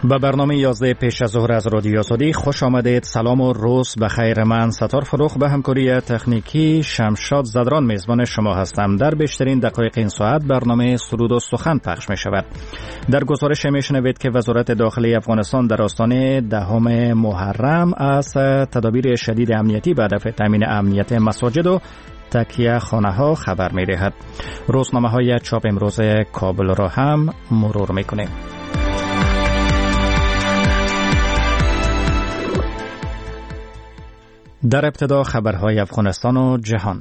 به برنامه 11 پیش از ظهر از رادیو آزادی خوش آمدید. سلام و روز بخیر. من ستار فروخ به همکاری تکنیکی شمشاد زدران میزبان شما هستم. در بیشترین دقایق این ساعت برنامه سرود و سخن پخش می شود. در گزارش می شنوید که وزارت داخلی افغانستان در آستانه 10 محرم از تدابیر شدید امنیتی به هدف تامین امنیت مساجد و تکیه خانه ها خبر می دهد. روزنامه های چاپ امروز کابل را هم مرور می کنیم. در ابتدا خبرهای افغانستان و جهان.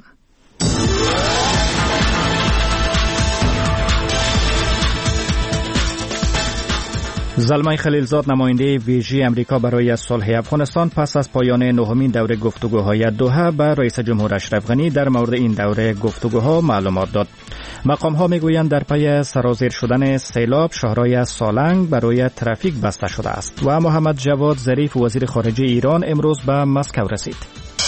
زلمه خلیلزاد نماینده ویژه امریکا برای صلح افغانستان پس از پایان نهمین دوره گفتگوهای دوحه به رئیس جمهور اشرف غنی در مورد این دوره گفتگوها معلومات داد. مقام‌ها میگویند در پی سرازیر شدن سیلاب شهرهای سالنگ برای ترافیک بسته شده است و محمد جواد ظریف وزیر خارجه ایران امروز به مسکو رسید.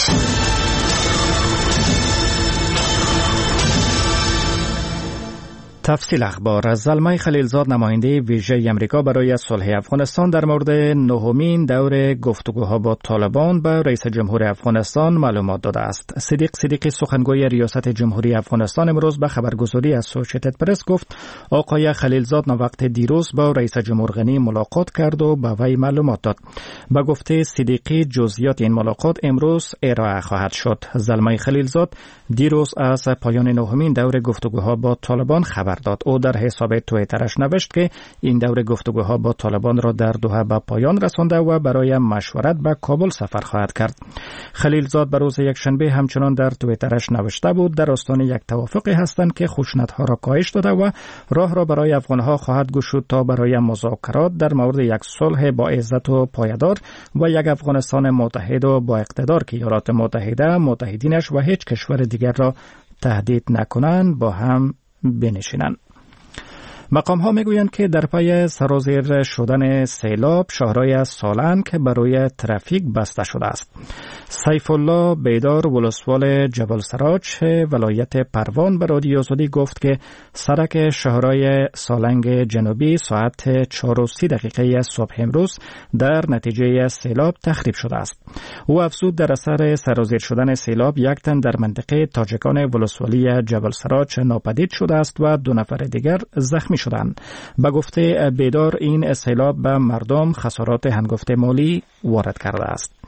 تفصیل اخبار. زلمه خلیلزاد نماینده ویژه امریکا برای صلح افغانستان در مورد نهمین دور گفتگوها با طالبان به رئیس جمهور افغانستان معلومات داده است. صدیق صدیقی سخنگوی ریاست جمهوری افغانستان امروز به خبرگزاری اسوسییتد پرس گفت آقای خلیلزاد وقت دیروز با رئیس جمهور غنی ملاقات کرد و به وی معلومات داد. به گفته صدیقی جزئیات این ملاقات امروز ارائه خواهد شد. زلمه خلیلزاد دیروز از پایان نهمین دور گفتگوها با طالبان خبر داد. او در حساب توییترش نوشت که این دور گفتگوها با طالبان را در دوحه به پایان رسانده و برای مشورت به کابل سفر خواهد کرد. خلیلزاد به روز یکشنبه همچنان در توییترش نوشته بود در آستانه یک توافقی هستند که خشونت‌ها را کاهش داده و راه را برای افغان‌ها خواهد گشود تا برای مذاکرات در مورد یک صلح با عزت و پایدار و یک افغانستان متحد و با اقتدار که ایالات متحده، متحدینش و هیچ کشور دیگر را تهدید نکنند با هم بنشینند. مقام ها میگویند که در پی سرازیر شدن سیلاب شهرهای سالنگ برای ترافیک بسته شده است. سیف الله بیدار ولسوال جبل سراج ولایت پروان به رادیو آزادی گفت که سرک شهرهای سالنگ جنوبی ساعت 4:30 صبح امروز در نتیجه سیلاب تخریب شده است. او افزود در اثر سرازیر شدن سیلاب یک تن در منطقه تاجکان ولسوالی جبل سراج ناپدید شده است و 2 نفر دیگر زخمی شدند. به گفته بیدار این سیلاب به مردم خسارات هنگفت مالی وارد کرده است.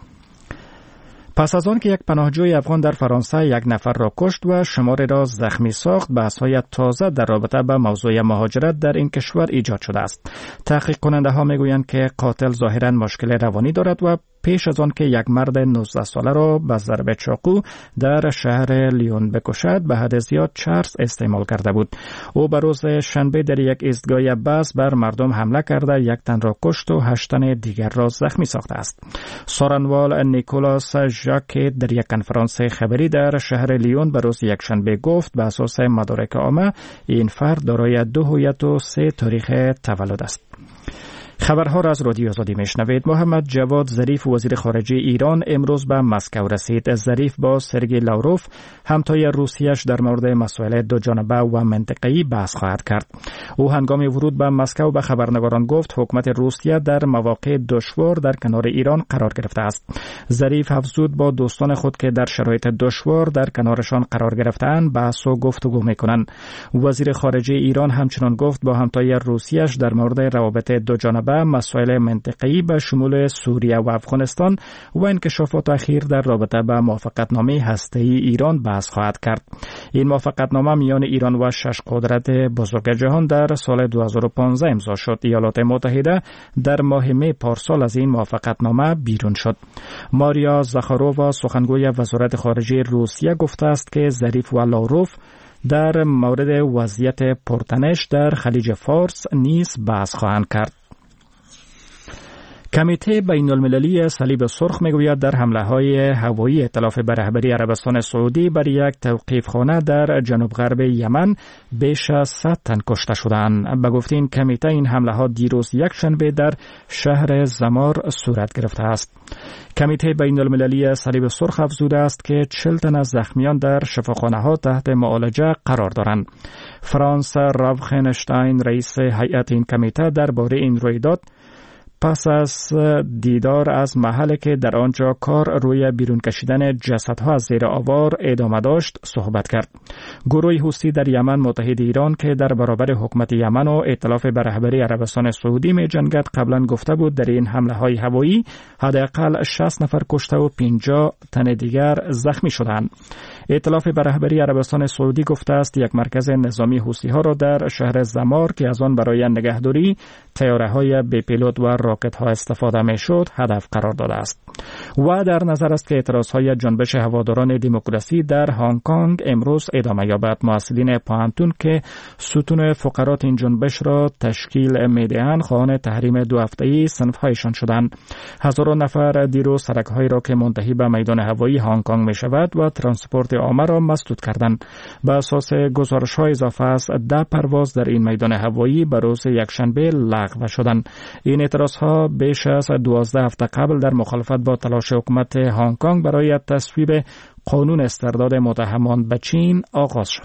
پس از آن که یک پناهجوی افغان در فرانسه 1 نفر را کشت و شماری را زخمی ساخت، بحث‌های تازه در رابطه با موضوع مهاجرت در این کشور ایجاد شده است. تحقیق کننده ها میگویند که قاتل ظاهراً مشکل روانی دارد و پیش از آن که یک مرد 19 ساله را به ضرب چاقو در شهر لیون بکشد به حد زیاد چرس استعمال کرده بود. او به روز شنبه در یک ایستگاه بس بر مردم حمله کرده 1 تن را کشت و 8 تن دیگر را زخمی ساخته است. سارنوال نیکولاس ژاک در یک کنفرانس خبری در شهر لیون به روز یکشنبه گفت به اساس مدارک عامه این فرد دارای 2 هویت و 3 تاریخ تولد است. خبرها را از رادیو آزادی میشنوید. محمد جواد ظریف وزیر خارجه ایران امروز به مسکو رسید. ظریف با سرگئی لاوروف همتای روسیه‌اش در مورد مسائل دو جانبه و منطقه‌ای بحث خواهد کرد. او هنگام ورود به مسکو به خبرنگاران گفت حکومت روسیه در مواقع دشوار در کنار ایران قرار گرفته است. ظریف افزود با دوستان خود که در شرایط دشوار در کنارشان قرار گرفته‌اند بحث و گفتگو می‌کنند. وزیر خارجه ایران همچنین گفت با همتای روسیه‌اش در مورد روابط دو جانبه مسائل منطقه‌ای به شمول سوریه و افغانستان و انکشافات اخیر در رابطه با موافقتنامه هسته‌ای ایران بحث خواهد کرد. این موافقتنامه میان ایران و 6 قدرت بزرگ جهان در سال 2015 امضا شد. ایالات متحده در ماه می پارسال از این موافقتنامه بیرون شد. ماریا زاخارووا سخنگوی وزارت خارجه روسیه گفته است که ظریف و لاوروف در مورد وضعیت پرتنش در خلیج فارس نیز بحث خواهند کرد. کمیته بین المللی صلیب سرخ میگوید در حمله‌های هوایی ائتلاف به رهبری عربستان سعودی بر یک توقیفخانه در جنوب غرب یمن بیش از 100 تن کشته شدند. به گفته این کمیته این حمله‌ها دیروز یکشنبه در شهر زمار صورت گرفته است. کمیته بین المللی صلیب سرخ افزوده است که 40 تن از زخمیان در شفاخانه‌ها تحت معالجه قرار دارند. فرانس راوخنشتاین رئیس هیئت این کمیته درباره این رویداد پس از دیدار از محلی که در آنجا کار روی بیرون کشیدن جسدها از زیر آوار ادامه داشت صحبت کرد. گروه حوثی در یمن متحد ایران که در برابر حکومت یمن و ائتلاف به رهبری عربستان سعودی می جنگد قبلا گفته بود در این حمله های هوایی حداقل 60 نفر کشته و 50 تن دیگر زخمی شدند. ائتلاف به رهبری عربستان سعودی گفته است یک مرکز نظامی حوثی ها را در شهر زمار که از آن برای نگهداری طیاره‌های بی پیلوت و راکت‌ها استفاده می‌شد هدف قرار داده است. و در نظر است که اعتراض‌های جنبش هواداران دموکراسی در هنگ کنگ امروز ادامه یابد. مسئولین پانتون که ستون فقرات این جنبش را تشکیل می‌دهند خواهان تحریم 2 هفته‌ای صنف‌هایشان شدند. هزاران نفر دیروز سرک‌هایی را که منتهی به میدان هوایی هنگ کنگ می‌شود و ترانسپورت عامه را مسدود کردند. به اساس گزارش‌های اضافه است 10 پرواز در این میدان هوایی به روز یکشنبه لغو شدند. این اعتراض‌ها بیش از 12 هفته قبل در مخالفت با تلاش حکومت هنگ کنگ برای تصویب قانون استرداد متهمان به چین آغاز شد.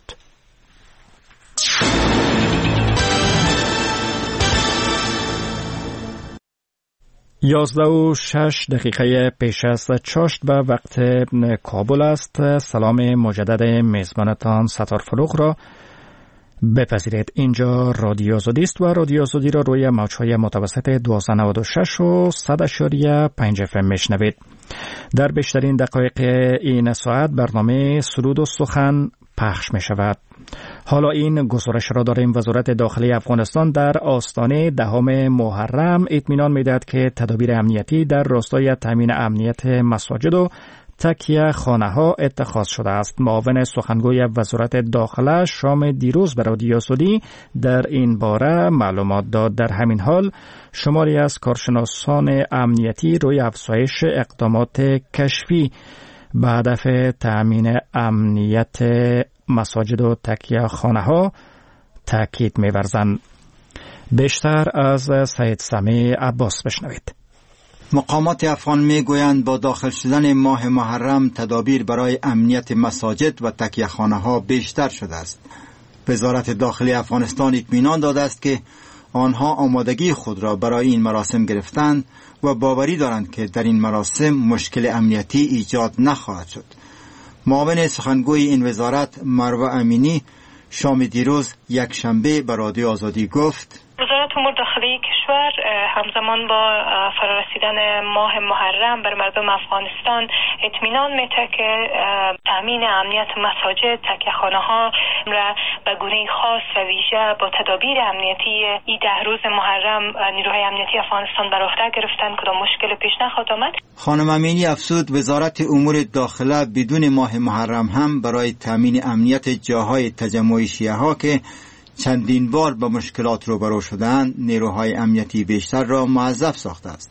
11:06 پیش از چاشت به وقت کابل است. سلام مجدد میزبانتان ستار فروغ را بپذیرید. اینجا رادیو آزادی است و رادیو آزادی را روی موج‌های متوسط 1296 و 100.5 FM میشنوید. در بیشترین دقایق این ساعت برنامه سرود و سخن پخش می شود. حالا این گزارش را داریم. وزارت داخلی افغانستان در آستانه 10 محرم اطمینان می‌دهد که تدابیر امنیتی در راستای تامین امنیت مساجد و تکیه خانه ها اتخاذ شده است. معاون سخنگوی وزارت داخله شام دیروز به رادیو آزادی در این باره معلومات داد. در همین حال شماری از کارشناسان امنیتی روی افزایش اقدامات کشفی به هدف تامین امنیت مساجد و تکیه خانه ها تاکید می‌ورزند. بیشتر از سید سمی عباس بشنوید. مقامات افغان میگویند با داخل شدن ماه محرم تدابیر برای امنیت مساجد و تکیه خانه ها بیشتر شده است. وزارت داخلی افغانستان اطمینان داده است که آنها آمادگی خود را برای این مراسم گرفتند و باوری دارند که در این مراسم مشکل امنیتی ایجاد نخواهد شد. معاون سخنگوی این وزارت مروه امینی شام دیروز یک شنبه به رادیو آزادی گفت: وزارت امور داخلی کشور همزمان با فرارسیدن ماه محرم بر مردم افغانستان اطمینان میده که تامین امنیت مساجد، تکیه‌خانه ها را به گونه خاص و ویژه با تدابیر امنیتی این 10 روز محرم نیروهای امنیتی افغانستان بر عهده گرفتن کدام مشکل پیش نخواهد آمد. خانم امینی افزود وزارت امور داخله بدون ماه محرم هم برای تامین امنیت جاهای تجمع شیعه ها که چندین بار با مشکلات روبرو شدند نیروهای امنیتی بیشتر را موظف ساخته است.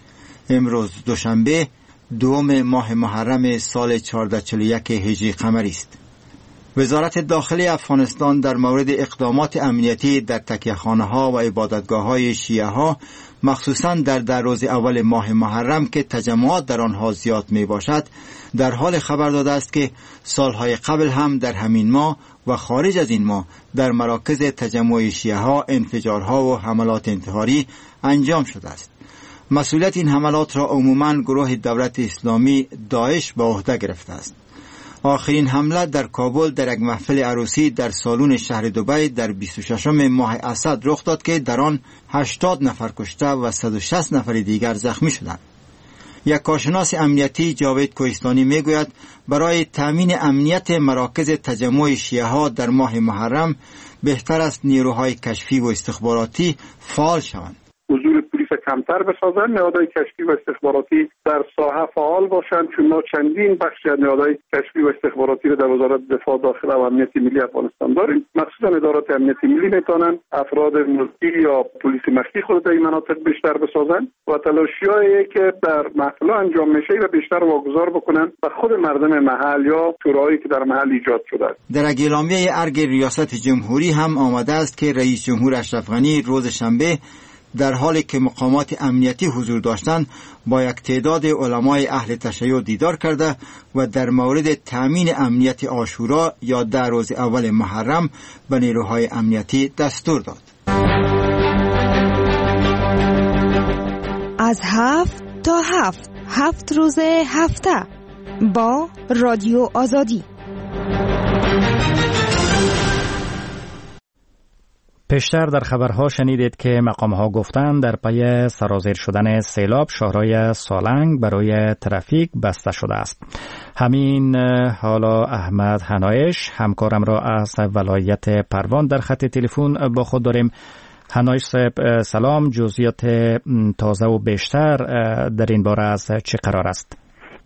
امروز دوشنبه 2 ماه محرم سال 1441 هجری قمری است. وزارت داخلی افغانستان در مورد اقدامات امنیتی در تکیه‌خانه ها و عبادتگاه های شیعه ها مخصوصاً در روز اول ماه محرم که تجمعات در آنها زیاد می باشد در حال خبر داده است که سالهای قبل هم در همین ماه و خارج از این ماه در مراکز تجمع شیعه ها انفجارها و حملات انتحاری انجام شده است. مسئولیت این حملات را عموماً گروه دولت اسلامی داعش به عهده گرفته است. آخرین حمله در کابل در یک محفل عروسی در سالن شهر دبی در 26 ماه اسد رخ داد که در آن 80 نفر کشته و 160 نفر دیگر زخمی شدند. یک کارشناس امنیتی جاوید کوهستانی میگوید برای تامین امنیت مراکز تجمع شیعه ها در ماه محرم بهتر است نیروهای کشفی و استخباراتی فعال شوند. حضور پلیس کمتر بسازن، نهادهای کشفی و استخباراتی در ساحه فعال باشند، چون ما چندین بخش از نهادهای کشفی و استخباراتی را در وزارت دفاع داخله و امنیت ملی افغانستان داریم. مخصوصا ادارات امنیت ملی میتونن افراد ملکی یا پلیس مخفی خود در این مناطق بیشتر بسازن و تلاشیایی که در محل انجام میشه و بیشتر واگذار بکنن به خود مردم محل یا شورایی که در محل ایجاد شده است. در اعلامیه ارگ ریاست جمهوری هم آمده است که رئیس جمهور اشرف غنی روز شنبه در حالی که مقامات امنیتی حضور داشتند با یک تعداد علمای اهل تشیع دیدار کرده و در مورد تامین امنیت عاشورا یا در روز اول محرم به نیروهای امنیتی دستور داد. از 7 تا 7 روز هفته با رادیو آزادی. پیشتر در خبرها شنیدید که مقام‌ها گفتند در پی سرازیر شدن سیلاب شهرهای سالنگ برای ترافیک بسته شده است. همین حالا احمد حنایش همکارم را از ولایت پروان در خط تلفن با خود داریم. حنایش صاحب سلام، جزئیات تازه و بیشتر در این باره از چه قرار است؟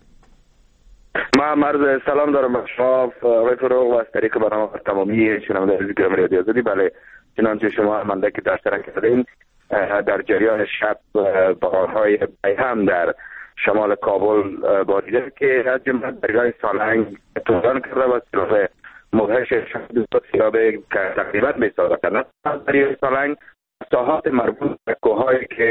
من عرض سلام دارم به شما آقای فروغ و از طریق برنامه تمامی شنوندگان گرامی رادیو آزادی. بله، چنانچه شما منده که اشتراک کردین، در جریان شب باران‌های بیهم در شمال کابل باریده که از جمله درگاه سالنگ طوفان کرده و سیلاب مدهش سیلاب که تقریبا بی‌سابقه کردن از درگاه سالنگ ساحات مربوط به کوه‌هایی که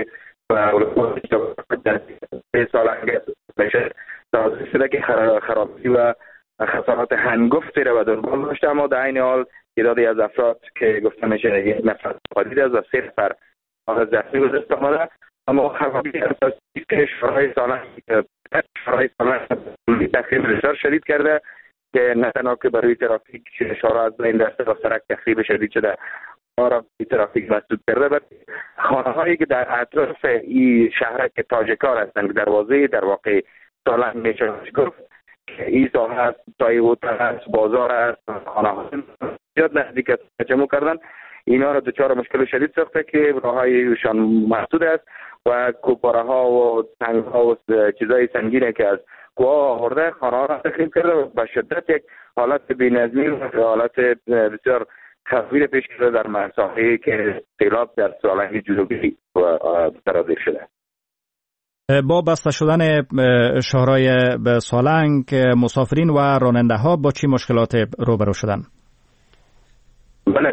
در سالنگ بشه توضیح شده که خرابی و خسارات هنگفتی را به دنبال داشته، اما در عین حال تعدادی از افراد که گفته میشه یک نفر خالد از و 3 نفر از زخمی به دست آمده، اما خرابی اساسی که شهرهای سالنگ تخریب بسیار شدید کرده که نه تنها که برای ترافیک شهرها از بین رفته و سرک تخریب شدید شده را ترافیک مسدود کرده، و خانه‌هایی که در اطراف این شهر که تاجکار هستند دروازه در واقع سالنگ میشه گفت که این ساحه است، تای هتل است، بازار است، خانه‌ها زیاد نزدیک تجمع کردن، اینا را دچار مشکل شدید ساخته که راه‌هایشان محدود است و کوپاره‌ها و تنگ‌ها و چیزای سنگینی که از کوه آورده خانه‌ها را تخریب کرده و به شدت یک حالت بی‌نظمی و حالت بسیار خطیر پیش کرده در مساحه‌ای که سیلاب در سالنگ جنوبی سرازیر شده. با بسته شدن شهرهای سالنگ مسافرین و راننده‌ها با چی مشکلات روبرو شدن؟ بله،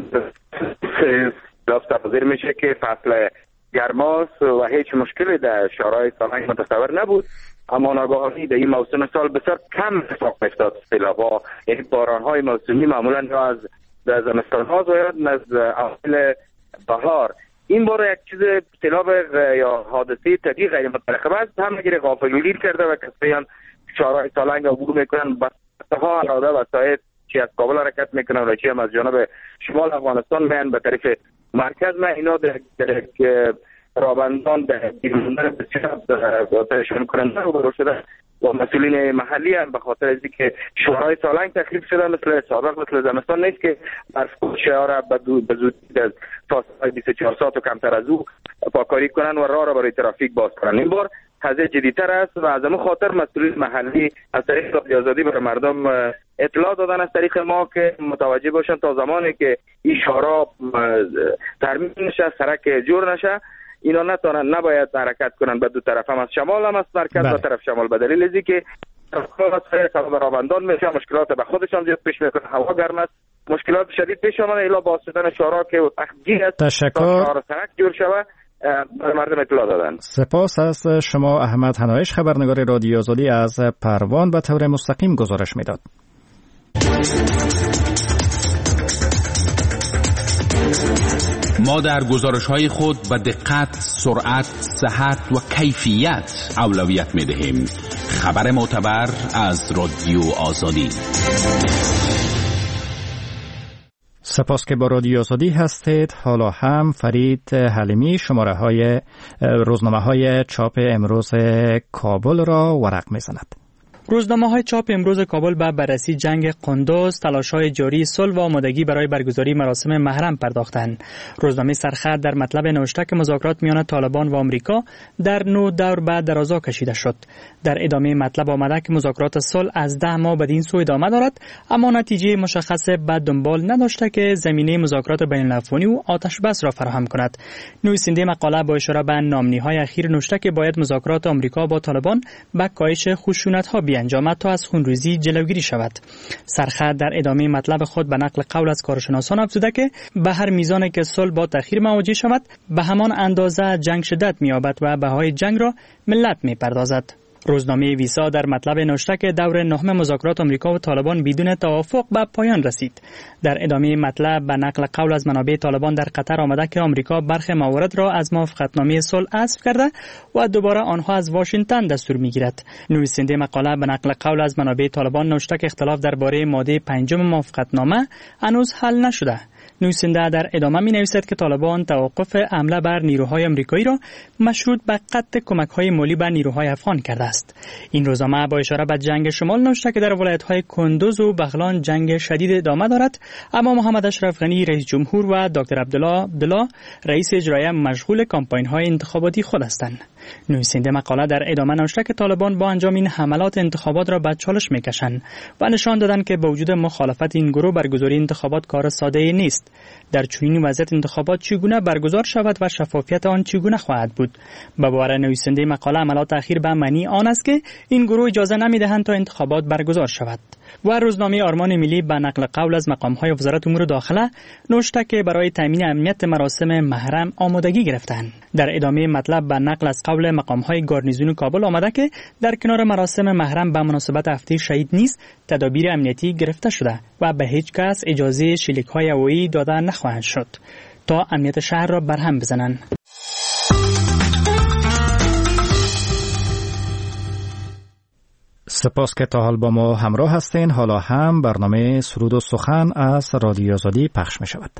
سیلاب سرازیر میشه که فصل گرماست و هیچ مشکلی در شهرهای سالنگ متصور نبود، اما ناگهانی در این موسم سال بسیار کم اتفاق میفتاد. سیلاب‌ها یعنی باران‌های موسمی معمولاً یا از زمستان‌ها زیاد از اواخر بهار. این بار یک چیز سیلاب یا حادثه طبیعی غیر مترقبه است، همگیر غافلگیری کرده و کسایی هم شهرهای سالنگ عبور میکنن، بسها اراده وسایط چی از کابل حرکت میکنن و چی هم از جانب شمال افغانستان میان به طرف مرکز. من اینا در رابندان در بیرموندن بسیار پریشان کننده روبرو شده و مسئولین محلی هم به خاطر از اینکه شهرهای سالنگ تخریب شده مثل سابق مثل زمستان نیست که برف شهر به زودی از فاصله 24 ساعت و کمتر از او پاکاری کنن و راه را برای ترافیک باز کنن. این بار قضیه جدی‌تر است و از همون خاطر مسئولین محلی از طریق رادیو آزادی برای مردم اطلاع دادن از طریق ما که متوجه باشن تا زمانی که این شهرها ترمیم نشه، سرک جور نشه، اینا نباید حرکت کنن به دو طرف، هم از شمال هم از مرکز به طرف شمال، به دلیل اینکه که سبب رابندان میشه مشکلات به خودشان زیاد پیش میکنه، هوا گرم است، مشکلات شدید پیش آمده الا با شدن شهرها که تخجیر است تا سرک جور شود مردم اطلاع دادن. سپاس از شما احمد حنایش، خبرنگار رادیو آزادی از پروان به طور مستقیم گزارش میداد. ما در گزارش‌های خود به دقت، سرعت، صحت و کیفیت اولویت می‌دهیم. خبر معتبر از رادیو آزادی. سپاس که با رادیو آزادی هستید. حالا هم فرید حلیمی شماره‌های روزنامه‌های چاپ امروز کابل را ورق می‌زند. روزنامه‌های چاپ امروز کابل به بررسی جنگ قندوز، تلاش‌های جاری صلح و آمادگی برای برگزاری مراسم محرم پرداختند. روزنامه سرخط در مطلب نوشته که مذاکرات میان طالبان و آمریکا در 9 دور به درازا کشیده شد. در ادامه مطلب آمده که مذاکرات صلح از 10 ماه بدین سو ادامه دارد، اما نتیجه مشخص به دنبال نداشته که زمینه مذاکرات بین‌الافغانی و آتش بس را فراهم کند. نویسنده مقاله با اشاره به نامنی‌های اخیر نوشته که باید مذاکرات آمریکا با طالبان به کاهش خشونت‌ها انجامد تا از خونریزی جلوگیری شود. سرخط در ادامه مطلب خود به نقل قول از کارشناسان افزوده که به هر میزانی که صلح با تأخیر مواجه شود، به همان اندازه جنگ شدت می‌یابد و بهای جنگ را ملت می‌پردازد. روزنامه ویسا در مطلب نوشته که دور نهم مذاکرات آمریکا و طالبان بدون توافق به پایان رسید. در ادامه مطلب به نقل قول از منابع طالبان در قطر آمده که آمریکا برخی موارد را از موافقتنامه صلح حذف کرده و دوباره آنها از واشنگتن دستور میگیرد. نویسنده مقاله به نقل قول از منابع طالبان نوشته که اختلاف درباره ماده 5 موافقتنامه هنوز حل نشده. نویسنده در ادامه می نویسد که طالبان توقف حمله بر نیروهای آمریکایی را مشروط به قطع کمک‌های مالی به نیروهای افغان کرده است. این روزنامه با اشاره به جنگ شمال نوشته که در ولایت‌های کندوز و بغلان جنگ شدید ادامه دارد، اما محمد اشرف غنی رئیس جمهور و دکتر عبدالله رئیس اجرایی مشغول کمپاین‌های انتخاباتی خود هستند. نویسنده مقاله در ادامه نوشته که طالبان با انجام این حملات انتخابات را به چالش می‌کشند و نشان دادند که با وجود مخالفت این گروه برگزاری انتخابات کار ساده‌ای نیست. در چنین وضعیت انتخابات چگونه برگزار شود و شفافیت آن چگونه خواهد بود؟ به باور نویسنده مقاله عملات اخیر به معنی آن است که این گروه اجازه نمی‌دهند تا انتخابات برگزار شود. و روزنامه آرمان ملی به نقل قول از مقام‌های وزارت امور داخله نوشته که برای تامین امنیت مراسم محرم آمادگی گرفتند. در ادامه مطلب به نقل از قول مقام‌های گارنیزون کابل آمده که در کنار مراسم محرم به مناسبت هفته شهید نیز تدابیر امنیتی گرفته شده و به هیچ کس اجازه شلیک‌های هوایی داده نخواهند شد تا امنیت شهر را برهم بزنند. سپاس که تا حال با ما همراه هستین. حالا هم برنامه سرود و سخن از رادیو آزادی پخش می شود.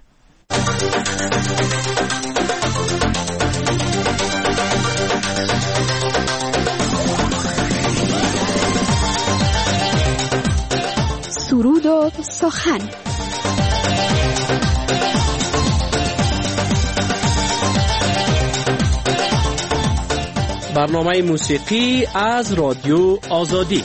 سرود و سخن. برنامه موسیقی از رادیو آزادی.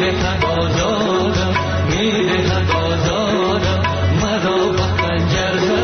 میره بازارم مرا با خنجر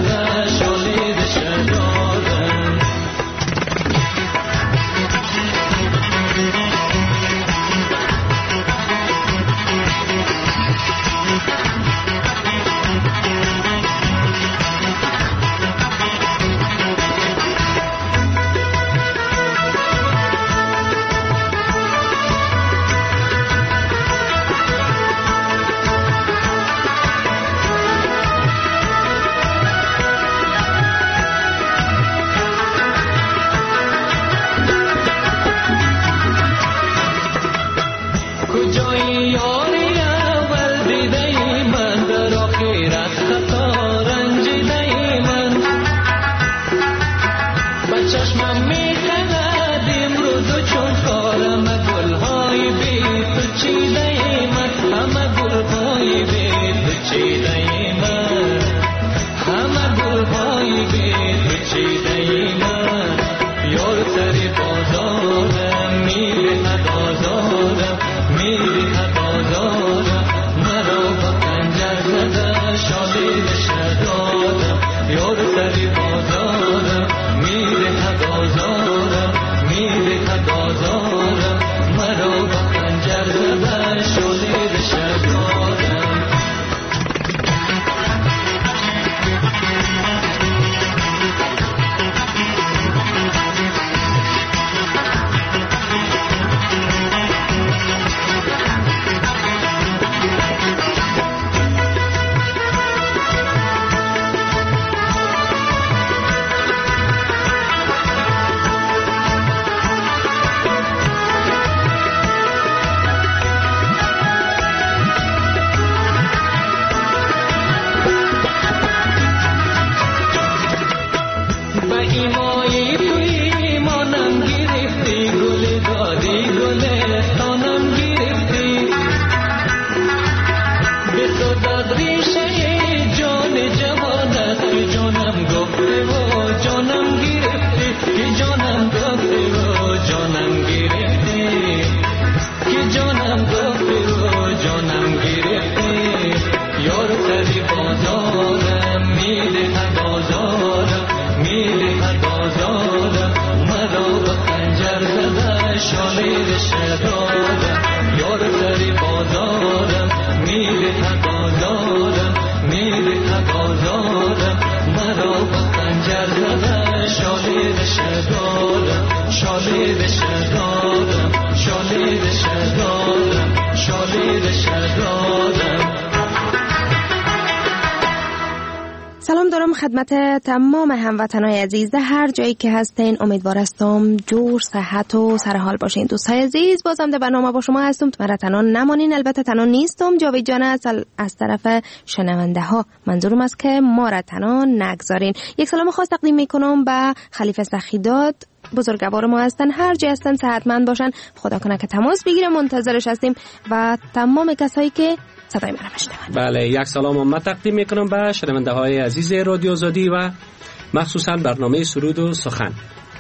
خدمت تمام هموطنان عزیز هر جایی که هستین. امیدوار هستم جور صحت و سرحال باشین. دوستای عزیز بازم در برنامه با شما هستم. مرا تنها نمانین. البته تنها نیستم. جاوید جان از طرف شنونده ها منظورم است که ما را تنها نگذارین. یک سلام خاص تقدیم میکنم به خلیفه سخیداد. بزرگوار ما هستن، هر جای هستن صحتمند باشن. خدا کنه که تماس بگیره، منتظرش هستیم و تمام کسایی که صدای من میشنون. بله، یک سلام من تقدیم میکنم به شنونده های عزیز رادیو آزادی و مخصوصا برنامه سرود و سخن.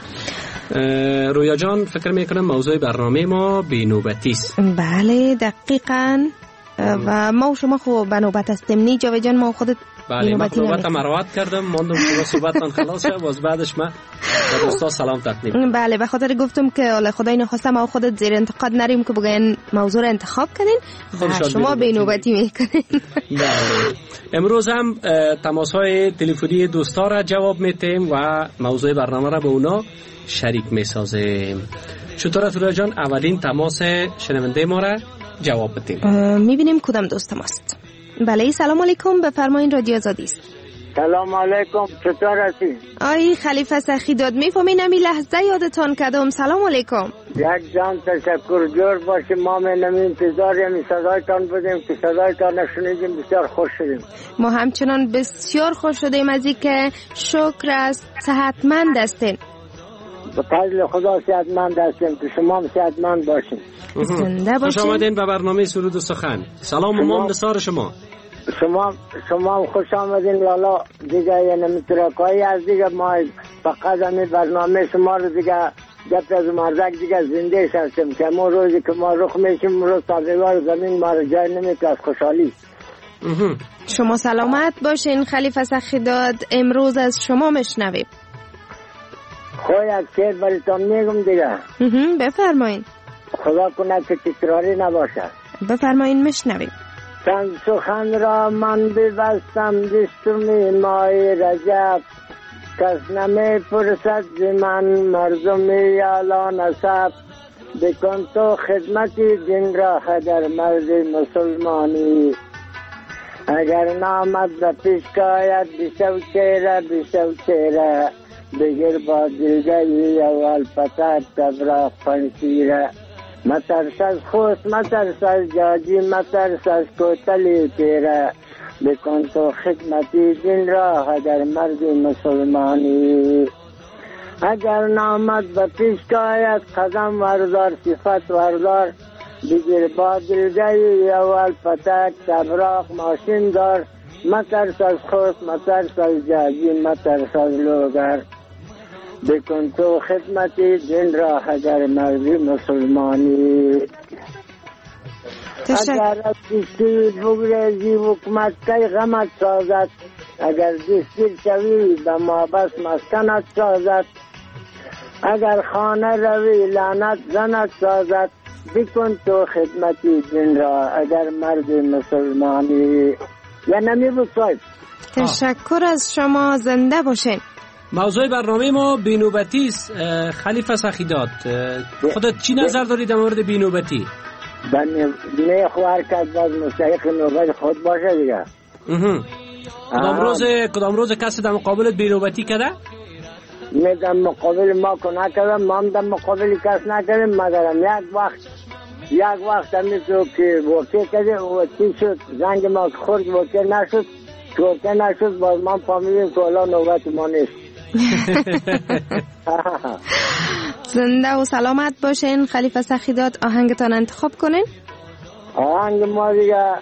رویا جان، فکر میکنم موضوع برنامه ما بینوبتی است. بله دقیقاً. و ما و شما خب به نوبت هستیم. نی جاوید جان، ما خودت بله، من نوبت مروت کردم، ماندم شما صحبتتان خلاص شد، باز بعدش من به دوستا سلام تقدیم. بله، به خاطر گفتم که الله خدای نخواسته ما خودت زیر انتقاد نریم که بگین موضوع رو انتخاب کنین و شما به نوبتی میکنین. بله، امروز هم تماس های تلفنی دوستا را جواب میتیم و موضوع برنامه را به اونا شریک میسازیم. چطور است جان؟ اولین تماس شنونده ما را جواب بدیم. میبینیم کدام دوست ماست. بله، سلام علیکم، بفرمایین، رادیو آزادی است. سلام علیکم، چطور هستی؟ آی خلیفه سخیداد، میفهمین امی لحظه یادتان کردم. سلام علیکم. یک جان تشکر، جور باشیم. ما منم انتظار همی صدایتان بودیم که صدایتان نشنیدیم، بسیار خوش شدیم. ما همچنان بسیار خوش شدیم از این که شکر است صحتمند هستین. به فضل خدا صحتمند هستیم که شما هم صحتمند باشین. زنده باشین. خوش آمدین به برنامه سرود و سخن. سلام و مام نثار شما. شما خوش آمدین. لالا دیگه یعنی ترکایی از دیگه ما فقط همین برنامه شما رو دیگه گپ از مردک دیگه زنده هستیم که ما روزی که ما رخ میشیم روز تابیوار زمین ما رو جای نمیده از خوشحالی. شما سلامت باشین خلیفه سخیداد. امروز از شما مشنویم. خوی از شعر بریتان میگم دیگه. بفرمایین. خدا کنه که تکراری نباشه. بفرمایین، مشنویم. چند سخن را من ببستم دستم ماه رجب، کس نمی پرسد ز من مردم یالا نسب، بکن تو خدمتی دین را خدر مرد مسلمانی، اگر نامد به پیش کاید بشو چهره بگیر با دلگی اول پتر تبراق پنسیره، مترس از خوست مترس از جاجی مترس از کوتلی تیره، بکن تو خدمتی دین را در مرد مسلمانی، اگر نامد به پیش کاید قدم وردار صفت وردار، بگیر با دلگی اول پتک تبراق ماشین دار، مترس از خوست مترس از جاجی مترس از لوگر، بکن تو خدمتی دین را در مردی مسلمانی، اگر از دستیر بگریزی حکمت که غمت سازد، اگر دستیر شوی به ما بس مسکنت سازد، اگر خانه روی لعنت زنت سازد، بکن تو خدمتی دین را اگر مرد مسلمانی. یا نمی بود صاحب. تشکر از شما، زنده باشین. موضوع برنامه ما بینوبتی است. خلیفه سخیداد، خودت چی نظر داری در مورد بینوبتی؟ نه خوار کرد باز مستحق نوبت خود باشه دیگه. کدام روز کسی در مقابلت بینوبتی کرده؟ نه در مقابل ما که نکردم، ما هم در مقابل کس نکردم، مگرم یک وقت همی تو که وقتی کرده وقتی شد زنگ ما خورد وقتی نشد باز ما فهمیدیم که الان نوبت ما نیست. زنده و سلامت باشین خلیفه سخیداد. آهنگتان انتخاب کنین. آهنگ ما دیگه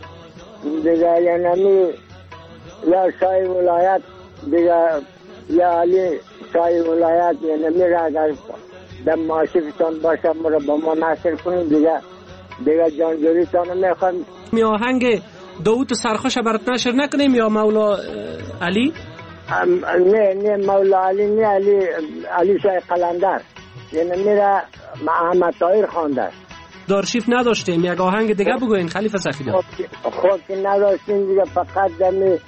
یعنی یا شای ولایت دیگه یا علی شای ولایت یعنی میره اگر در معاشفتان باشه مرا با ما نشر کنیم دیگه جانجوری تانو میخوام. می آهنگ داوود سرخوش برات نشر نکنیم یا مولا علی؟ نه مولا علی نه علی شای قلندر یعنی میره محمد طاهر خانده. دارشیف نداشتیم، یک آهنگ دیگه بگوین خلیفه سخیداد. خود که نداشتیم دیگه، فقط دمی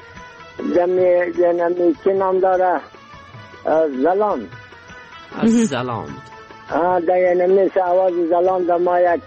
چه نام داره؟ زلان. از زلان یعنی مثل آواز زلان در ما یک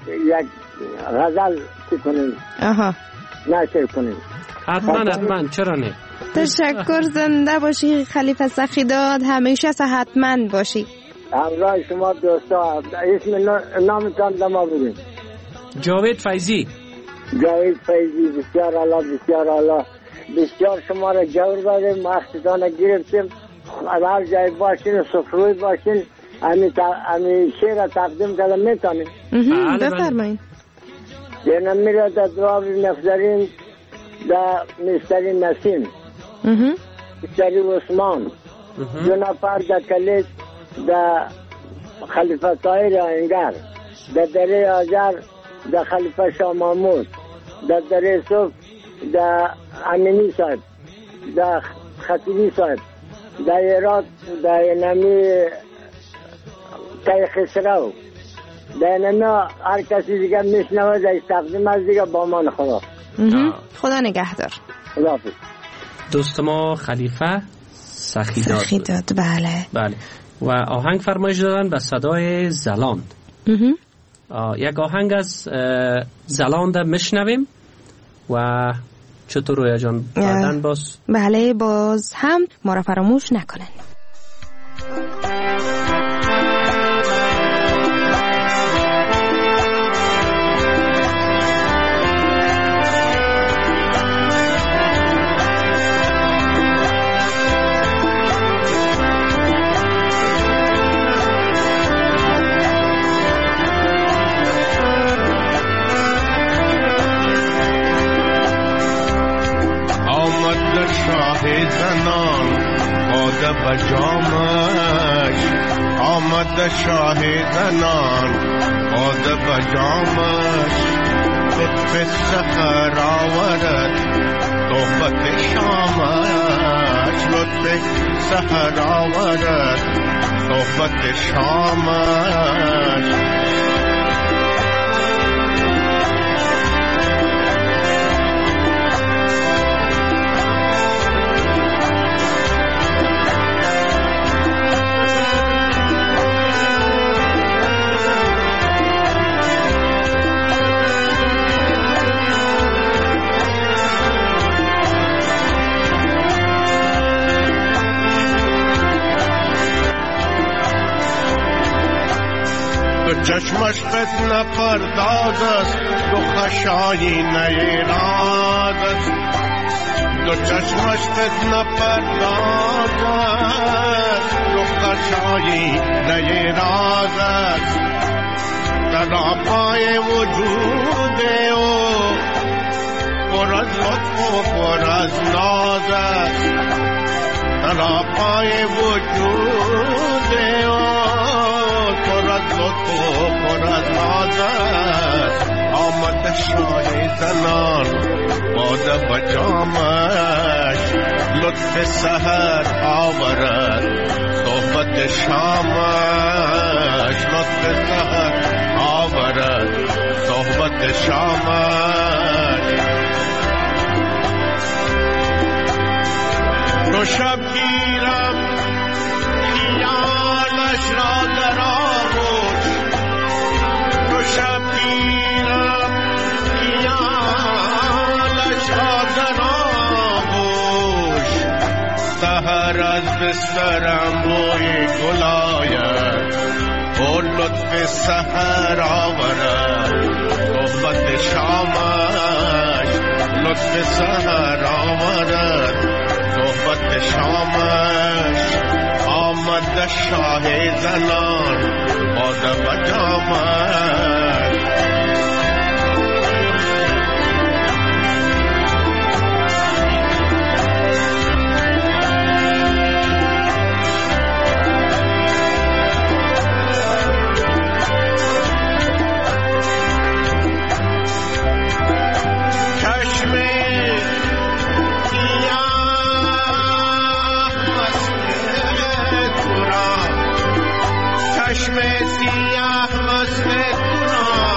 غزل کنیم. نشر کنیم. حتما چرا نه. تشکر، زنده باشی خلیفه سخیداد، همیشه صحتمند باشی. همراه شما دوستا، اسم نامتان دما بودیم. جاوید فیضی. جاوید فیضی، بسیار عالی، بسیار عالی. بسیار شما را جور دادیم، وقتتان گرفتیم. هر جای باشین، سفروی باشین، همی شیر تقدیم کردم میتونیم. بفرمایید. دینا میره در دواب مفدرین در مستری نسیم، مستری عثمان، دو نفر در کلیت در خلیفه طاهر انگر، در دره آجر در خلیفه شاه محمود، در دره صوف در امینی صاحب، در خطیبی صاحب، در ایراد در نمی تای خسرو، در نمی هر کسی دیگه میشنوه در تقدیم از دیگه با من خدا. خدا نگهدار. خدا حافظ. دوست ما خلیفه سخیداد. بله. و آهنگ فرمایش دادن به صدای زلاند. یک آهنگ از زلاند میشنویم و چطور رویا جان بعدن باز؟ بله، باز هم ما را فراموش نکنن. آمد شاه زنان باد بجامش، لطف سحر آورد صحبت شامش، لطف سحر آورد صحبت شامش. چشمش فتنه پرداز است، دو خشایی نیراد است، دو چشمش فتنه پرداز است، دو خشایی نیراد است، در آبای وجود او پر از لطف و پر از ناز است، در آبای وجود او لطف و پر از ناز است. آمد شاه زنان باد بجامش، لطف سحر آورد صحبت شامش، لطف سحر آورد صحبت شامش. تو شب گیرم خیالش را در آغوش، تو شب گیرم خیالش را در آغوش، سحر از بسترم بوی گل آید، او لطف سحر آورد صحبت شامش، لطف سحر آورد صحبت شامش. آمد شاه زنان باد بجامش، چشم سیاه وصل تو را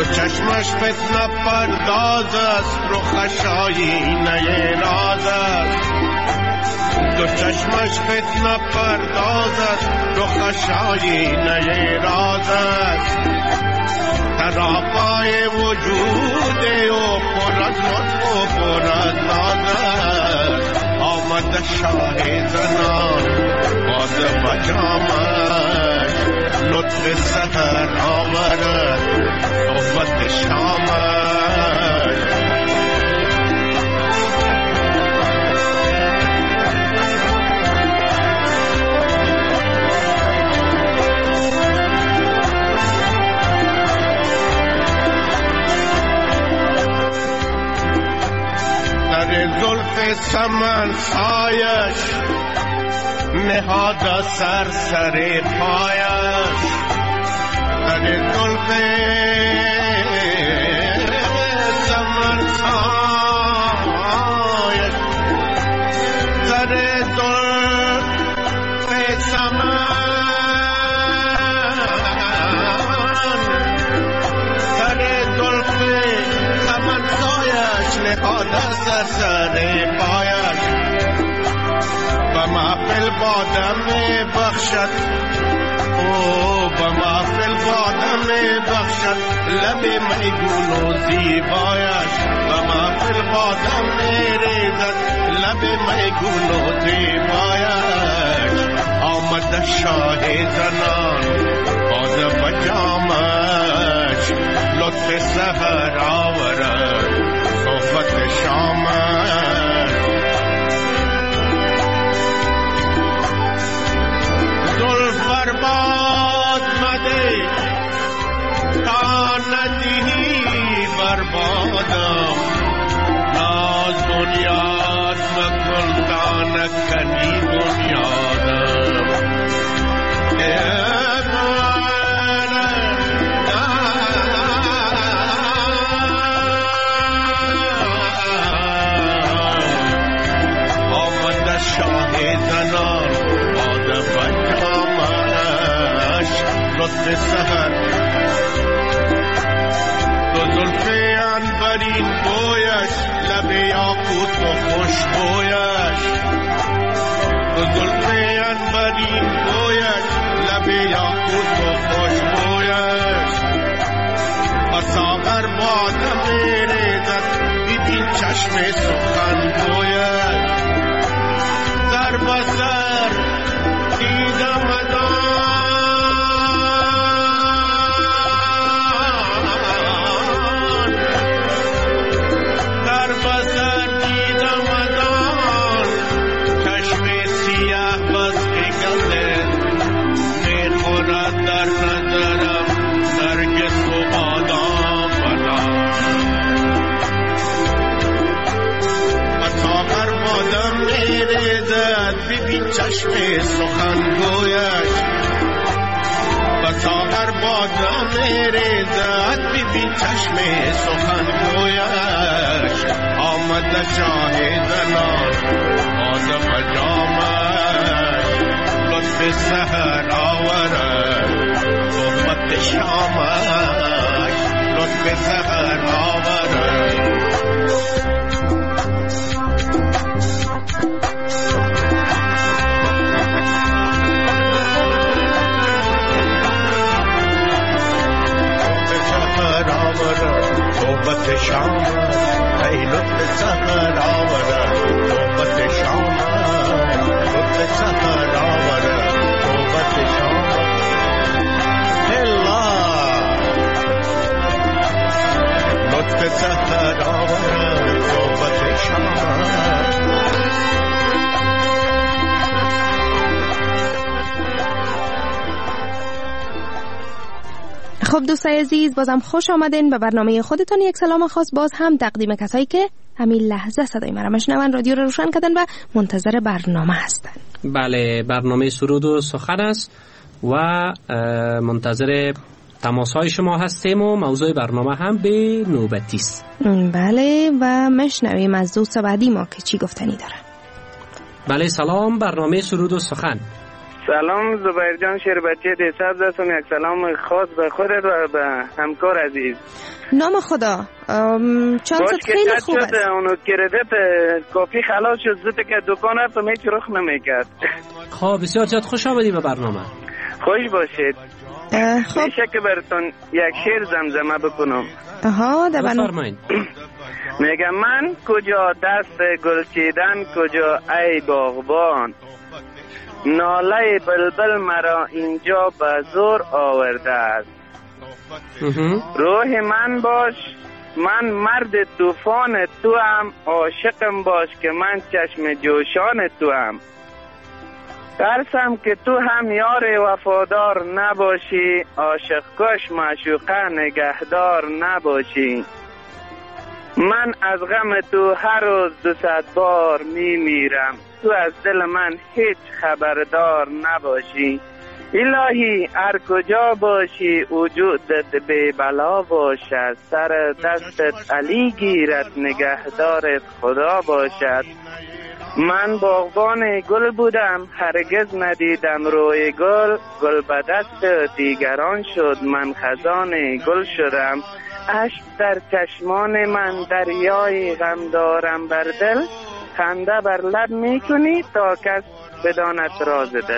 دو چشمش فتنه پرداز است، رخش آیینه راز است. دو چشمش فتنه پرداز است، رخش آیینه راز است. تراپای وجود او پر از لطف و پر از ناز است. آمد شاه زنان باز بجامش، لطف سحر آورد صحبت شامش. زلف سمن سایش نهاد سر سر پایش. در زلف سمن سایش، در زلف سمن، در زلف سمن سایش نهاد سر سر پایش. و محفل بادم بخشد، او و محفل بادم بخشد لب میگون و زیبایش. و محفل بادم ریزد لب میگون و زیبایش. آمد شاه زنان باز بجامش، لطف سحر آورد صحبت شامش. زلف برباد مده تا ندیهی بربادم، ناز بنیاد مکن تا نکنی بنیادم. شاه زنان باد بجامش، لطف سحر. دو زلف عنبرین بویش لب یاقوت و خوشبویش. دو زلف عنبرین بویش لب یاقوت و خوشبویش. و ساغر بادم ریزد ببین چشم سخن گویش. سر بسر دیدم ادان، سر بسر دیدم ادان. چشم سیاه بس بگنده میخورد در نظرم نرگس و بادام بدان. و ساغر بادم میریزد ببین چشم سخن گویش. و ساغر بادم میریزد ببین چشم سخن گویش. آمد شاه زنان باز بجامش، لطف سحر آورد صحبت شامش. لطف سحر آورد. صحبت شام ای لطف سحر آورد صحبت شام. لطف سحر آورد صحبت شام. لطف سحر آورد صحبت شام. خب دوستای عزیز، بازم خوش آمدین به برنامه خودتون. یک سلام خاص باز هم تقدیم کسایی که همین لحظه صدای مرا میشنون، رادیو رو روشن کردن و منتظر برنامه هستن. بله، برنامه سرود و سخن است و منتظر تماس‌های شما هستیم و موضوع برنامه هم به نوبتی است. بله، و مشنویم از دوست بعدی ما که چی گفتنی داره. بله، سلام، برنامه سرود و سخن. سلام زبیر جان، شیر بچه دیسابز هستم. یک سلام خاص به خودت و به همکار عزیز. نام خدا چانست خیلی خوب است. اونو کردیت کافی خلاص شد، زده که دکان هستم هیچ رخ نمیکرد. خب بسیار زیاد خوش آمدی به برنامه. خوش باشید. خب میشه که براتون یک شعر زمزمه بکنم؟ بفرمایید. میگم من کجا دست گل چیدن، کجا ای باغبان، ناله بلبل مرا اینجا به زور آورده است. روح من باش، من مرد طوفان تو هم، عاشقم باش که من چشم جوشان تو هم. ترسم که تو هم یار وفادار نباشی، عاشق کش معشوقه نگهدار نباشی. من از غم تو هر روز 200 بار میمیرم، تو از دل من هیچ خبردار نباشی. الهی هر کجا باشی وجودت بی بلا باشد، سر دستت علی گیرد نگهدارت خدا باشد. من باغبان گل بودم هرگز ندیدم روی گل، گل به دست دیگران شد من خزان گل شدم. اشک در چشمان من دریای غم دارم بر دل، خنده بر لب میکنی تا کس بداند راز دل.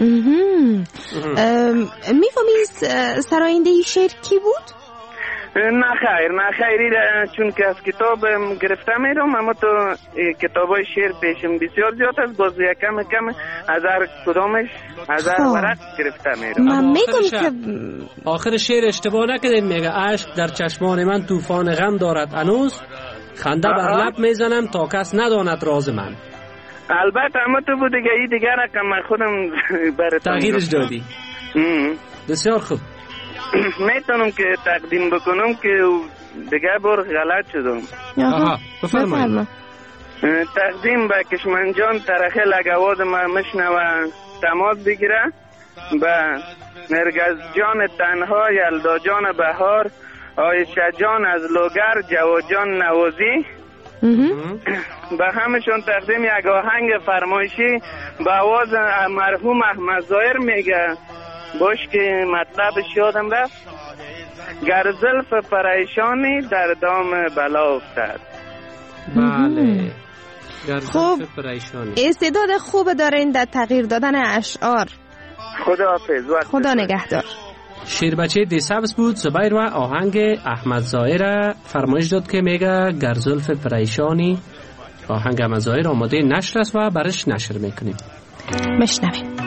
میفهمی سراینده ای شعر کی بود؟ نه خیری چون که از کتاب گرفته میرم، اما تو کتابای شعر پیشم بسیار زیاد است، باز یکم از هر کدامش از هر ورق گرفته میرم. من میگم که آخر شعر اشتباه نکردین، میگه اشک در چشمان من طوفان غم دارد هنوز، خنده بر لب میزنم تا کس نداند راز من. البته اما تو بود دیگه، این دیگه رقم من خودم براتون تغییرش دادی. بسیار خوب. میتونم که تقدیم بکنم که دیگه بار غلط شدم. بفرمایید. تقدیم به کشمنجان ترخه لگواز ما مشنوه تماس بگیره، به نرگز جان تنها، یلدا جان بهار، آیشه جان از لوگر، جواد جان نوازی. به همشون تقدیم یک آهنگ فرمایشی به آواز مرحوم احمد ظاهر میگه، باش که مطلبش یادم رفت. گر زلف پریشانی در دام بلا افتد. بله. خوب، استعداد خوب دارین در تغییر دادن اشعار. خدا نگهدار. شیر بچه دیسابز بود زبیر و آهنگ احمد ظاهر فرمایش داد که میگه گر زلف پریشانی. آهنگ احمد ظاهر آماده نشر است و برش نشر میکنیم. بشنویم.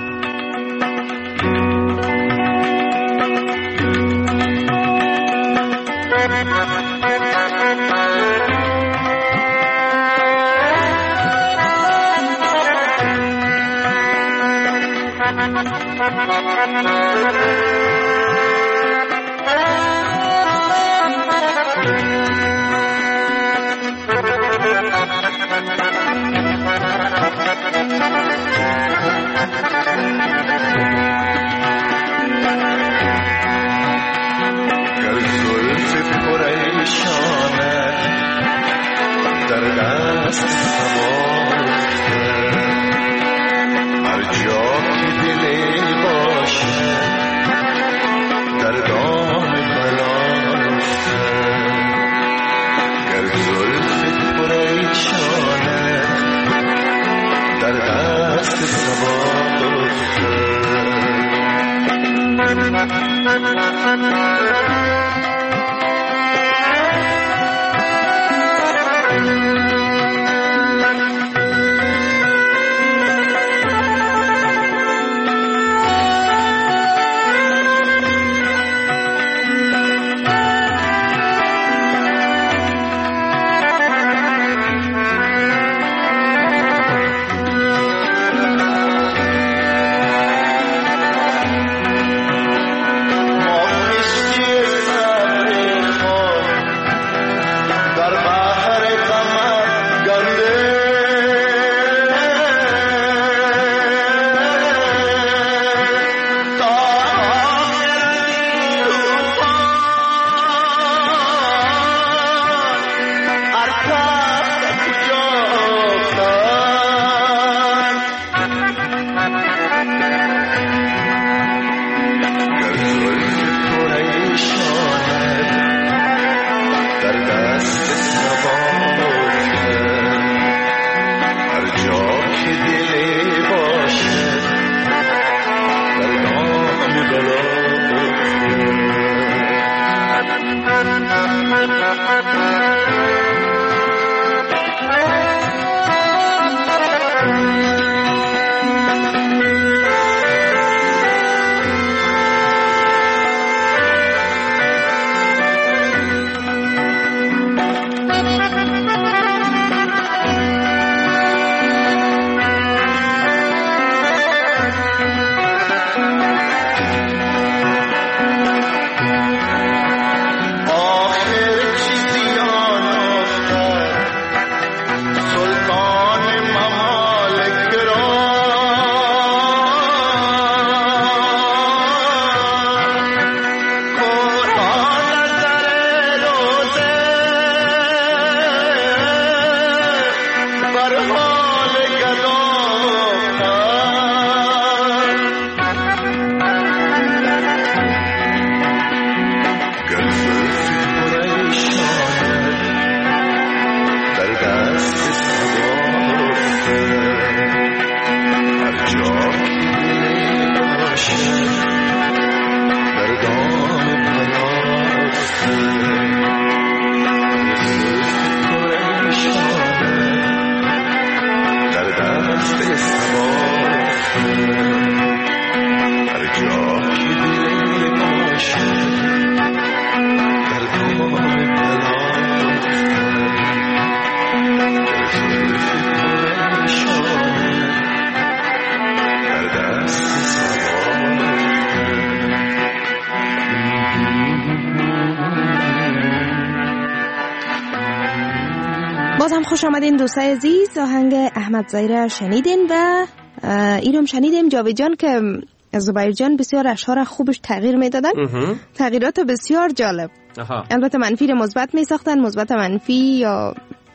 باز هم خوش آمدین دوستای عزیز. آهنگ احمد ظاهر شنیدین و اینم شنیدیم جاوید جان که زبیر جان بسیار اشعار خوبش تغییر میدادن. تغییرات بسیار جالب. البته منفی رو مثبت میساختن، مثبت منفی یا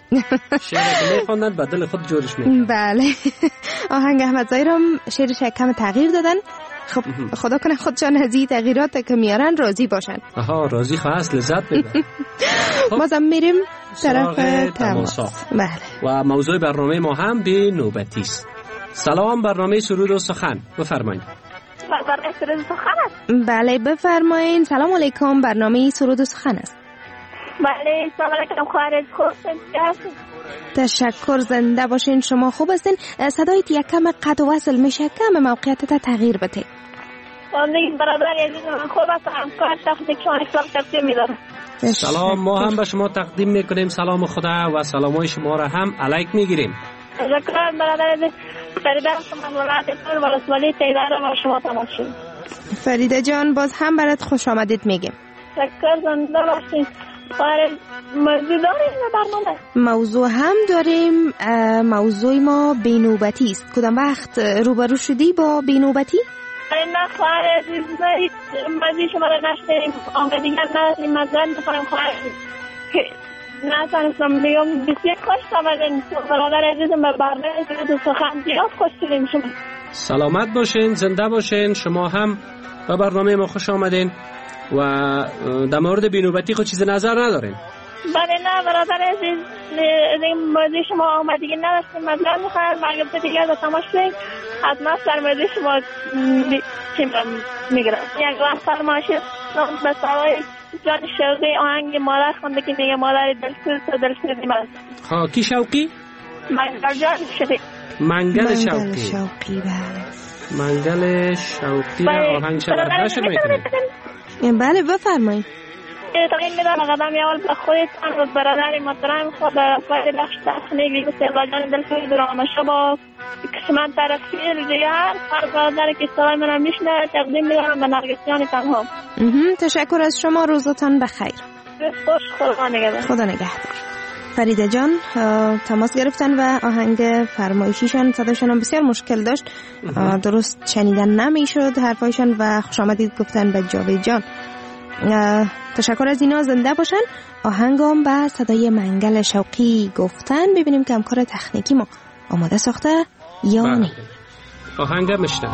شعر میخوندن به دل خود جورش میدن. بله. آهنگ احمد ظاهرم شعرش کم تغییر دادن. خب خدا کنه خودشان از این تغییرات که میارن راضی باشن. راضی خواست لذت ببرن. بازم میریم طرف تماس. بله. و موضوع برنامه ما هم به نوبتی است. سلام، برنامه سرود و سخن، بفرمایید. برنامه سرود و سخن است. بله بفرمایید. سلام علیکم، برنامه سرود و سخن است. بله سلام علیکم، خواهرت خوب هستین؟ تشکر، زنده باشین. شما خوب هستین؟ صدایت یک کم قطع و وصل میشه، کم موقعیتت تغییر بده. دیگه برادر عزیز من خوب هستم، کار تقدیم تقدیم میدارم. سلام، ما هم به شما تقدیم میکنیم سلام خدا و سلامای شما را هم علیک میگیریم. تشکر برادر عزیز. فریده هستم از ولایت پور ولسوالی تیزر با شما تماس شدیم. فریده جان باز هم برات خوش آمدید میگیم. تشکر، زنده باشین. موضوع داریم برنامه؟ موضوع هم داریم. موضوع ما بینوبتی است. کدام وقت روبرو شدی با بینوبتی؟ نه خواهر عزیز، موضوع شما را نشدیم، آمدگی نداریم، مذارت میخوایم خواهر عزیز که نتانستم بگم. بسیار خوش آمدین برادر عزیزم، به برنامه سرود و سخن زیاد خوش شدیم. شما سلامت باشین، زنده باشین. شما هم به برنامه ما خوش آمدین و در مورد بینوبتی خود چیز نظر ندارین؟ بله نه برادر عزیز، موضوع شما آمدگی نداشتیم، مطلب میخوایم مرگبت دیگر رو تماش کنیم. حتما در موضوع شما میگرم. یک وقت فرمایش به سوای جان شوقی آهنگ مادر خونده که میگه مادر دلسوز و دلسوزی من. ها کی شوقی؟ منگل جان شوقی. منگل شوقی. بله. منگل شوقی را آهنگ شبرداشت میکنیم. بله بفرمایید. تقییم میدم قدم اول به خودتان و برادر محترم خود فاید بخش تخنیقی مثل جان دلسوز درامشا با قسمت طرفی دیگر هر برادر که صدای من میشنه تقدیم میدم به نرگسیان تنها. تشکر از شما، روزتان بخیر. خوش، خدا نگهدار. خدا نگهدار. فریده جان تماس گرفتن و آهنگ فرمایشیشان صداشان هم بسیار مشکل داشت، درست شنیدن نمیشد حرفایشان و خوش آمدید گفتن به جاوید جان. تشکر از اینا، زنده باشن. آهنگام به صدای منگل شوقی گفتن. ببینیم که همکار تکنیکی ما آماده ساخته یا نه. آهنگ مشتم.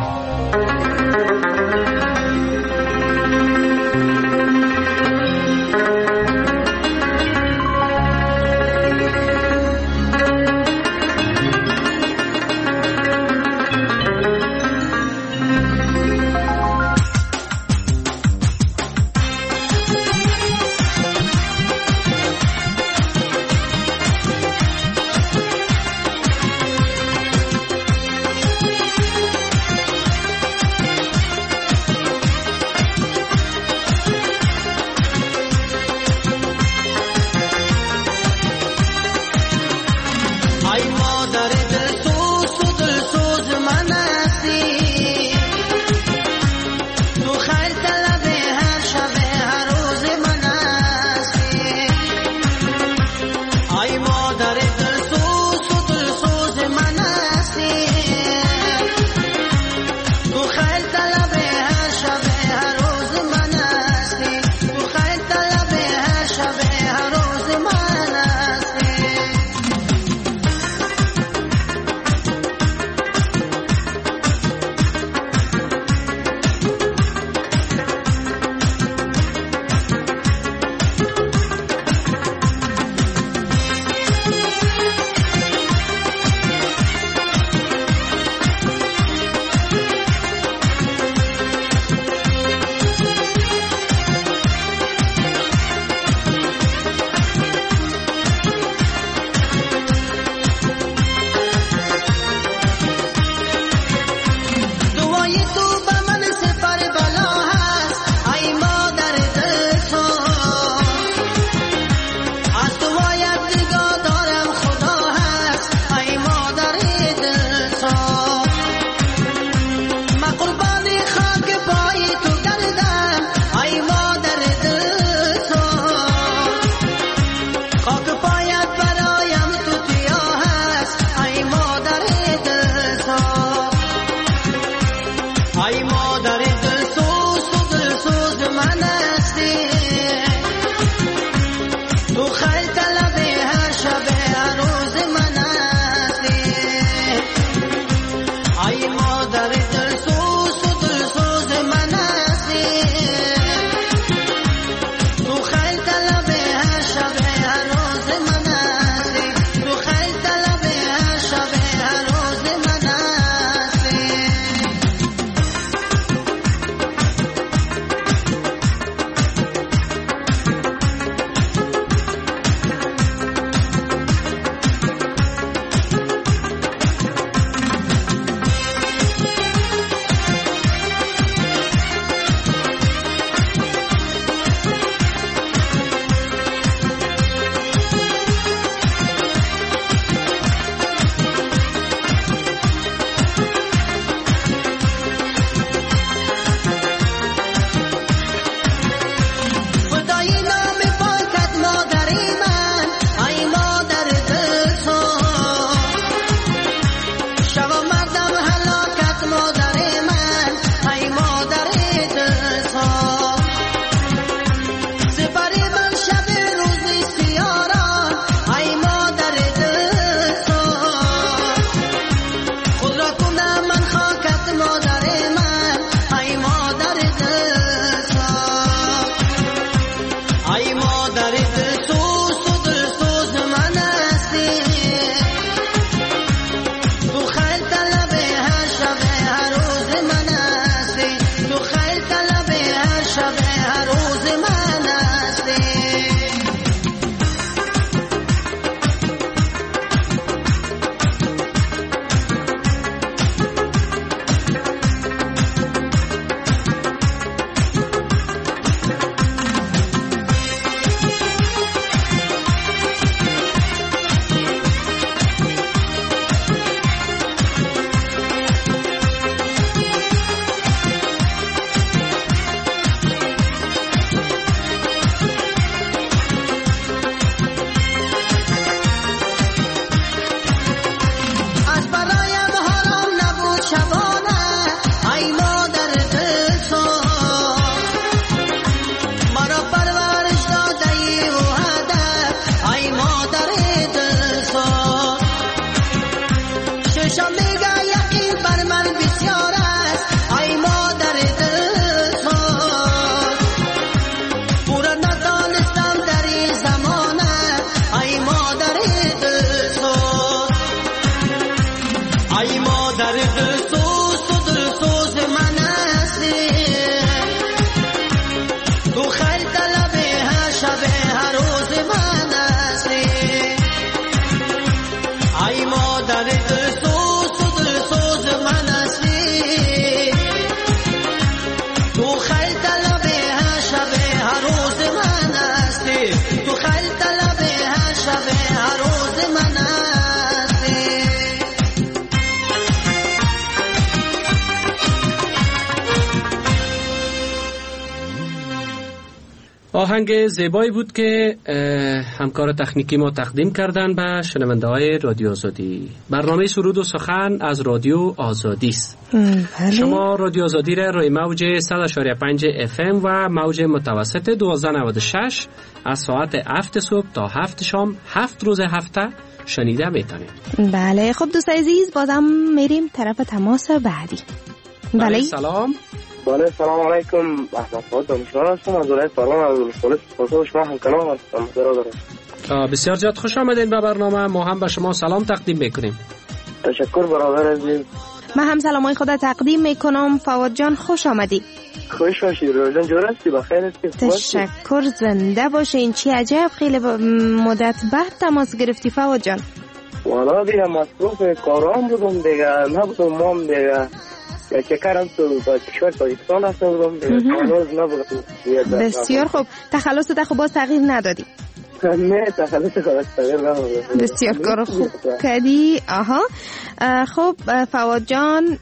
آهنگ زیبایی بود که همکار تکنیکی ما تقدیم کردن به شنونده های رادیو آزادی. برنامه سرود و سخن از رادیو آزادی است. شما رادیو آزادی را روی موج 100.5 FM و موج متوسط 1296 از ساعت 7 صبح تا 7 شام 7 روز هفته شنیده میتونید. بله خب دوست عزیز بازم میریم طرف تماس بعدی. بله سلام. بله سلام علیکم. احمد فؤاد دانشور هستم از ولایت فرمان. از پلیس پاسخ شما همکاران هستم. برادر بسیار زیاد خوش آمدین به برنامه. ما هم به شما سلام تقدیم میکنیم. تشکر برادر عزیز. من هم سلامای خدا تقدیم میکنم. فواد جان خوش آمدی. خوش باشی روزان جور هستی بخیر هستی. تشکر زنده باشین. چی عجب خیلی مدت بعد تماس گرفتی فواد جان. والا دیگه مصروف کارام بودم دیگه نبودم مام دیگه چکرم تو با کشور پاکستان هستم بودم دیگه کانوز نبودم. بسیار خوب. تخلصت خب باز تغییر ندادی؟ نه تخلص خلاص تغییر ندادم. بسیار کار خوب کردی. آها خب فواد جان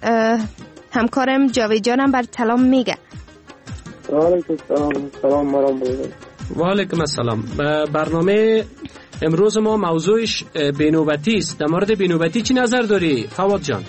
همکارم جاوید جانم بر سلام میگه. وعلیکم السلام. سلام مرام بود. و علیکم السلام. برنامه امروز ما موضوعش بینوبتی است. در مورد بینوبتی چی نظر داری فواد جان؟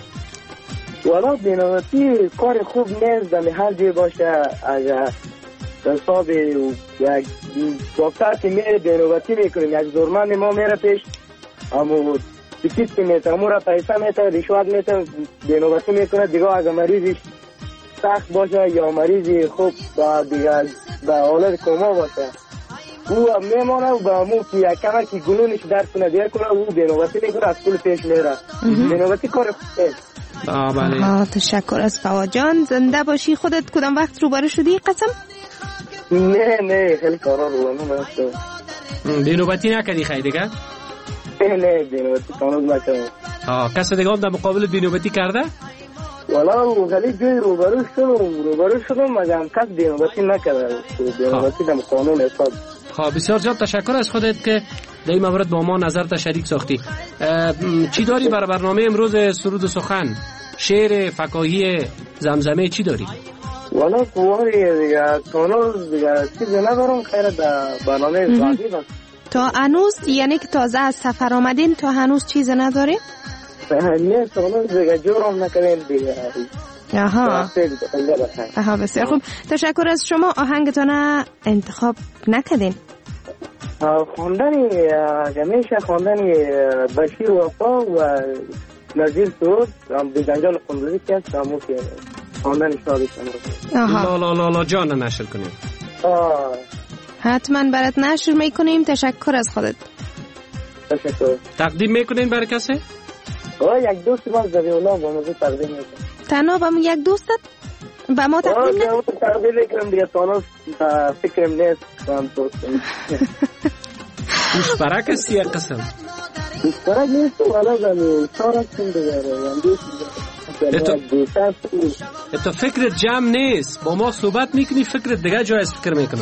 والا بینوبتی کار خوب نیست. در هر جای باشه اگر حساب یک دکتر که میره بینوبتی میکنیم یک زورمند ما میره پیش اما تیکیت که میتر امورا پیسه میتر رشوت میتر بینوبتی میکنه دیگه اگر مریضش سخت باشه یا مریضی خوب دیگه به حالت کما باشه او میمانه و به امو که یک کمر که گلونش درد کنه دیگه کنه او بینوبتی میکنه از کل پیش میره. بینوبتی کار خوب نیست. بله. تشکر از فواد جان. زنده باشی. خودت کدام وقت روبرو شدی قسم؟ نه خیلی کارا رو نمی‌کنم. بینوبتی نکردی خیلی دیگه؟ نه بینوبتی کانوز نکردم. کسی دیگه هم در مقابل بینوبتی کرده؟ والا خیلی جای روبرو شدم مگر کس بینوبتی نکرده. بینوبتی در قانون حساب. بسیار زیاد تشکر از خودت که در این مورد با ما نظر شریک ساختی. چی داری برای برنامه امروز سرود و سخن؟ شعر فکاهی زمزمه چی داری؟ والا قواری دیگه کانوز دیگه چیزی ندارم خیره در برنامه بعدی بس. تا هنوز یعنی که تازه از سفر آمدین تا هنوز چیزی نداری؟ نه کانوز دیگه جورم نکنیم دیگه. آها بسیار خوب. تشکر از شما. آهنگتان انتخاب نکردین؟ خواندنی همیشه خواندنی بشیر وفا و نظیر سرود بیدنجان قندوزی که هست همون که خواندنی شادی کنم. لا جان نشر کنیم. حتما برات نشر میکنیم. تشکر از خودت. تشکر. تقدیم میکنین برای کسی؟ یک دوست ما زبی اونا با موضوع تقدیم میکنم. تنها با یک دوستت؟ با ما تقدیم نکنم؟ تقدیم میکنم دیگه تانوز فکرم نیست کنم دوستم. دوست است یک قسم؟ دوست برک نیست والا زمین چارستیم دیگه. تو فکرت جمع نیست. با ما صحبت میکنی فکرت دیگه جای از فکر میکنم.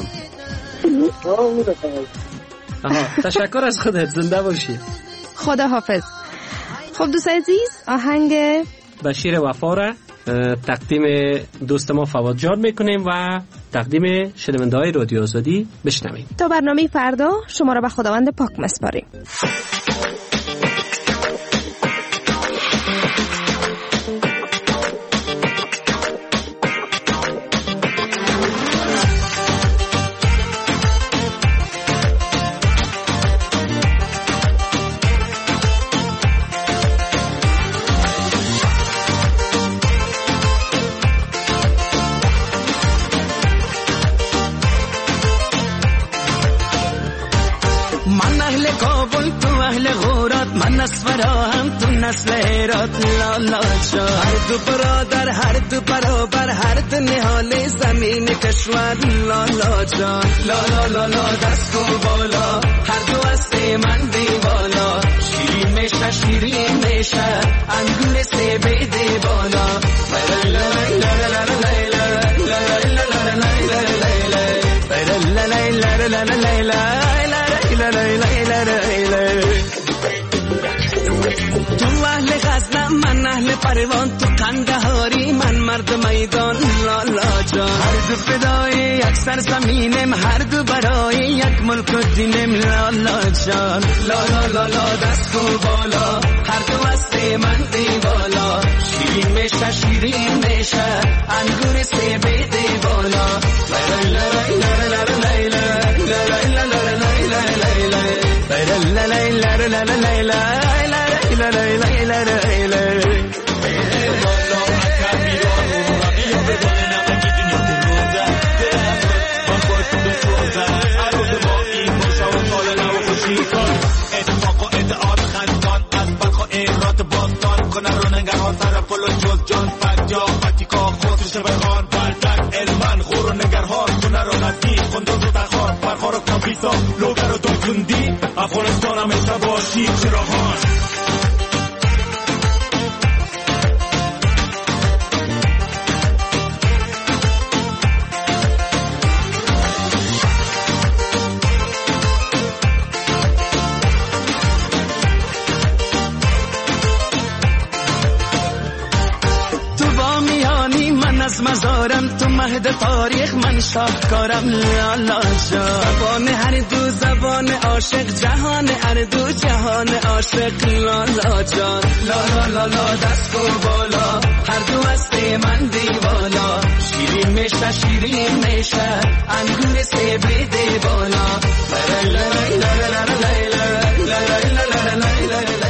تشکر از خودت. زنده باشی. خدا حافظ. خب دوست عزیز آهنگ بشیر وفا را تقدیم دوست ما فواد جان میکنیم و تقدیم شنونده های رادیو آزادی بشنویم. تا برنامه فردا شما را به خداوند پاک مسپاریم. نسل هرات لالا جا هر دو برادر هر دو برابر هر دو نهال زمین کشور لالا جان لالا دست و بالا هر دو از من دی بالا شیرین میشه انگول سه بیده بالا پروان تو قندهاری من مرد میدان لالا جان هر دو فدای یک سر زمینم هر دو برای یک ملک و دینم لالا جان لالا لالا دست کو بالا هر دو هست من دیوالا شیرین میشه شیرین میشه انگور سیب دیوالا جان فجا فتیکا خودش بخوان بلدن علمان خور و نگرهان کنه رو نزدی خندوز و تخوان پرخار و کامپیسا لوگر و دوکندی افغانستان همیشه باشی چراهان از مزارم تو مهد تاریخ من شاهکارم لالا جان زبان هر دو زبان عاشق جهان هر دو جهان عاشق لالا جان لالا لالا دست کو بالا هر دو هست من دیوالا شیرین میشه شیرین میشه انگور سیب دیوالا لا لا لا لا لا لا لا لا لا لا لا لا